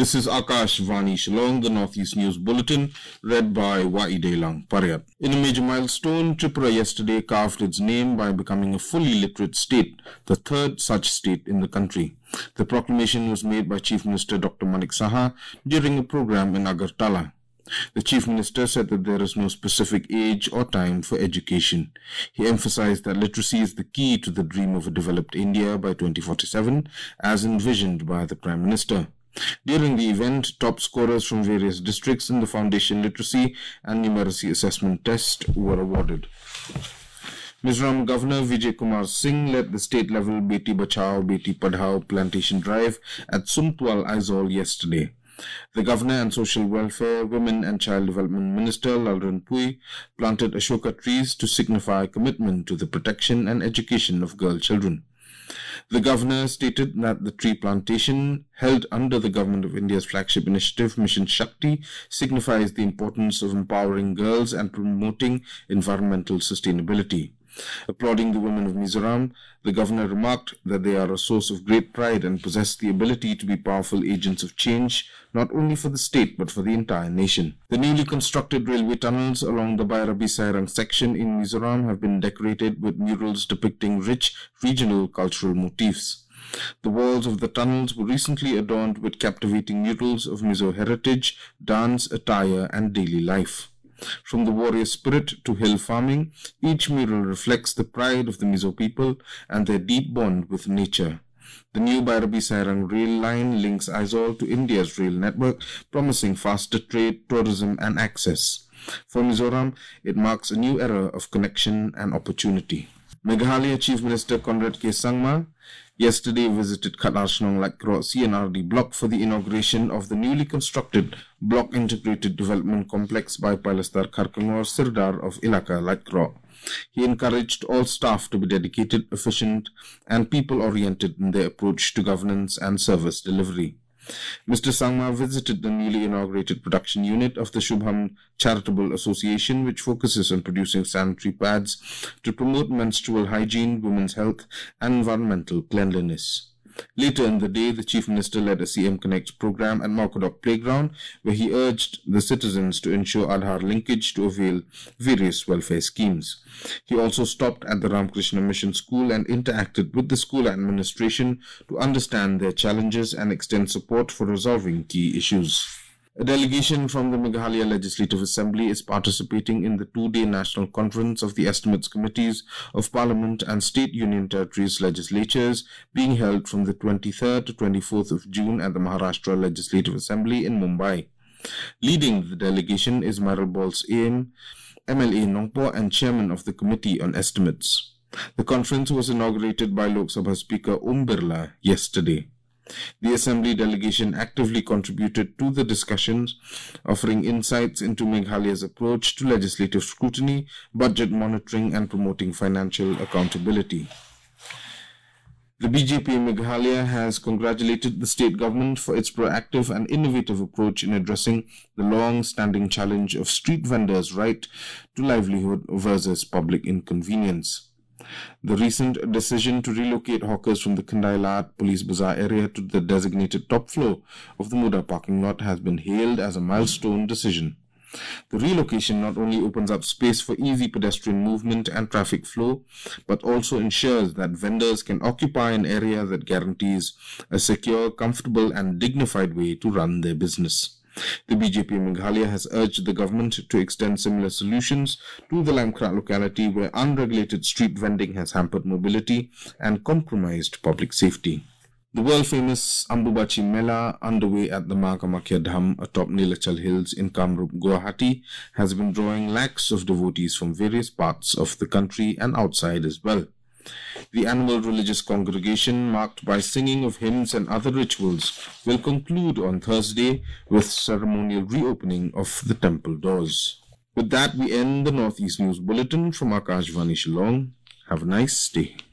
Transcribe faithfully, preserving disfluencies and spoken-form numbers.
This is Akash Vani Shillong, the Northeast News Bulletin, read by Waidelang Paryat. In a major milestone, Tripura yesterday carved its name by becoming a fully literate state, the third such state in the country. The proclamation was made by Chief Minister Doctor Manik Saha during a program in Agartala. The Chief Minister said that there is no specific age or time for education. He emphasized that literacy is the key to the dream of a developed India by twenty forty-seven, as envisioned by the Prime Minister. During the event, top scorers from various districts in the Foundation Literacy and Numeracy Assessment Test were awarded. Mizoram Governor Vijay Kumar Singh led the state-level Beti Bachao, Beti Padhao plantation drive at Sumtwal, Aizawl yesterday. The Governor and Social Welfare, Women and Child Development Minister Lalran Pui planted Ashoka trees to signify commitment to the protection and education of girl children. The Governor stated that the tree plantation, held under the Government of India's flagship initiative Mission Shakti, signifies the importance of empowering girls and promoting environmental sustainability. Applauding the women of Mizoram, the Governor remarked that they are a source of great pride and possess the ability to be powerful agents of change, not only for the state but for the entire nation. The newly constructed railway tunnels along the Bairabi Sairang section in Mizoram have been decorated with murals depicting rich regional cultural motifs. The walls of the tunnels were recently adorned with captivating murals of Mizo heritage, dance, attire, and daily life. From the warrior spirit to hill farming, each mural reflects the pride of the Mizo people and their deep bond with nature. The new Bairabi Sairang rail line links Aizawl to India's rail network, promising faster trade, tourism, and access. For Mizoram, it marks a new era of connection and opportunity. Meghalaya Chief Minister Conrad K. Sangma yesterday visited Khatnarshnong Laikro C N R D block for the inauguration of the newly constructed Block Integrated Development Complex by Pailastar Kharkangor Sirdar of Ilaka Laikro. He encouraged all staff to be dedicated, efficient, and people-oriented in their approach to governance and service delivery. Mister Sangma visited the newly inaugurated production unit of the Shubham Charitable Association, which focuses on producing sanitary pads to promote menstrual hygiene, women's health, and environmental cleanliness. Later in the day, the Chief Minister led a C M Connect program at Maukodok Playground, where he urged the citizens to ensure Aadhaar linkage to avail various welfare schemes. He also stopped at the Ramakrishna Mission School and interacted with the school administration to understand their challenges and extend support for resolving key issues. A delegation from the Meghalaya Legislative Assembly is participating in the two-day National Conference of the Estimates Committees of Parliament and State Union Territories legislatures, being held from the twenty-third to twenty-fourth of June at the Maharashtra Legislative Assembly in Mumbai. Leading the delegation is Maralbal's A M, M L A Nongpo, and Chairman of the Committee on Estimates. The conference was inaugurated by Lok Sabha Speaker Om Birla yesterday. The Assembly delegation actively contributed to the discussions, offering insights into Meghalaya's approach to legislative scrutiny, budget monitoring, and promoting financial accountability. The B J P Meghalaya has congratulated the state government for its proactive and innovative approach in addressing the long-standing challenge of street vendors' right to livelihood versus public inconvenience. The recent decision to relocate hawkers from the Khandailat Police Bazaar area to the designated top floor of the Muda parking lot has been hailed as a milestone decision. The relocation not only opens up space for easy pedestrian movement and traffic flow, but also ensures that vendors can occupy an area that guarantees a secure, comfortable, and dignified way to run their business. The B J P Meghalaya has urged the government to extend similar solutions to the Lamkrat locality, where unregulated street vending has hampered mobility and compromised public safety. The world-famous Ambubachi Mela, underway at the Ma Kamakhya Dham atop Nilachal Hills in Kamrup, Guwahati, has been drawing lakhs of devotees from various parts of the country and outside as well. The annual religious congregation, marked by singing of hymns and other rituals, will conclude on Thursday with ceremonial reopening of the temple doors. With that, we end the Northeast News Bulletin from Akash Vani Shillong. Have a nice day.